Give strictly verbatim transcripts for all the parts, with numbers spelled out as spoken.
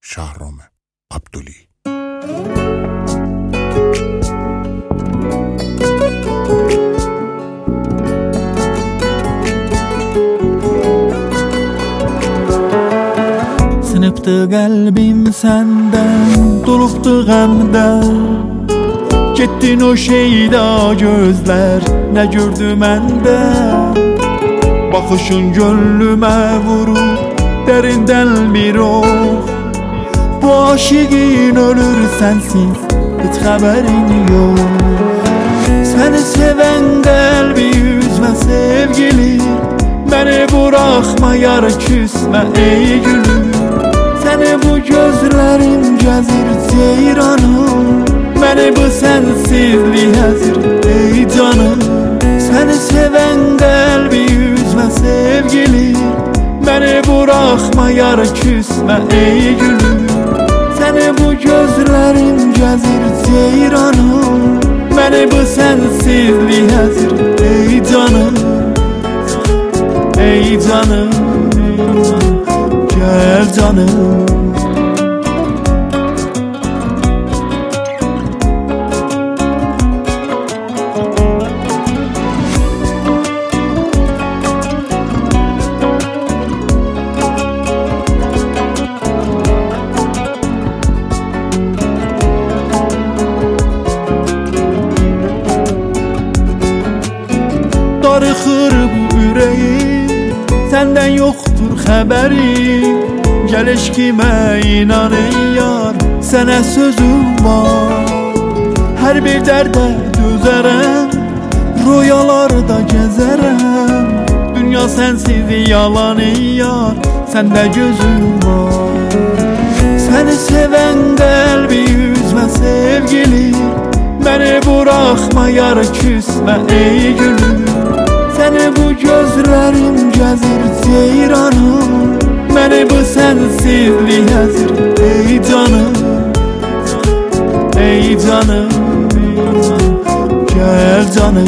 Şahrome Abduli. Sınıptı kalbim senden, doluptu gamdan. Getdin o şeyda gözler, ne gördü mende? Bakışın gönlüme vurur, derinden bir ok. Bu aşığın ölür sensiz, hiç haberin yok. Seni seven kalbi üzme sevgili, beni bırakma yar küsme ey gülüm. Seni bu gözlerim cezir ceyranım, beni bu sensizliğe hazır ey canım. Seni seven kalbi üzme sevgili, beni bırakma yar küsme ey gülüm. Seni bu gözlerim cezir ceyranım, beni bu sensizliğe hazır ey canım. Ey canım, gel canım. Darıxır bu ürəyim, səndən yoxdur xəbərim. Gəl eşqimə inan ey yar, sənə sözüm var. Hər bir dərdə dözərəm, rüyalarda gəzərəm. Dünya sənsiz yalan ey yar, səndə gözüm var. Səni sevən qəlbi üzmə sevgili, beni bırakma yar küsme ey gülüm. Seni bu gözlerim cezir ceyranım, beni bu sensizliğe hazır ey canım. Ey canım, gel canım.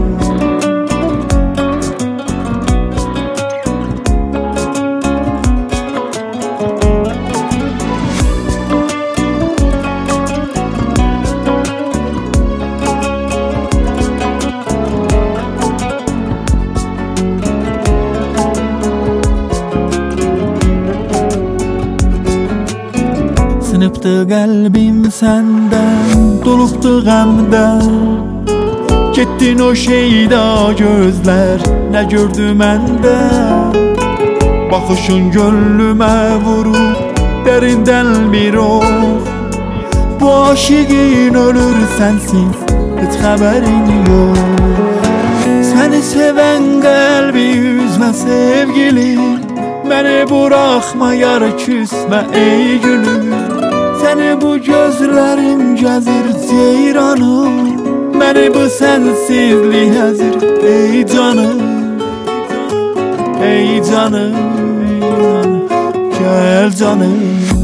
Sınıptı kalbim senden, doluptu gamdan. Getdin o şeyda gözler, ne gördü mende? Bakışın gönlüme vurur, derinden bir ok. Bu aşığın ölür sensiz, hiç haberin yok. Seni seven kalbi üzme sevgili, beni bırakma yar küsme ey gülüm. Seni bu gözlerim cezir ceyranım, beni bu sensizliğe hazır ey canım. Ey canım, gel canım.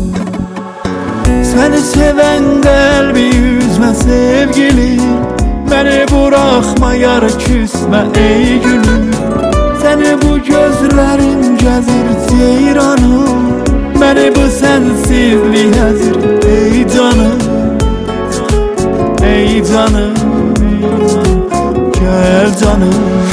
Seni seven kalbi üzme sevgili, beni bırakma yar küsme ey gülüm. Seni bu gözlerim cezir ceyranım, beni bu sensizliğe hazır ey canım. Ey canım, gel canım.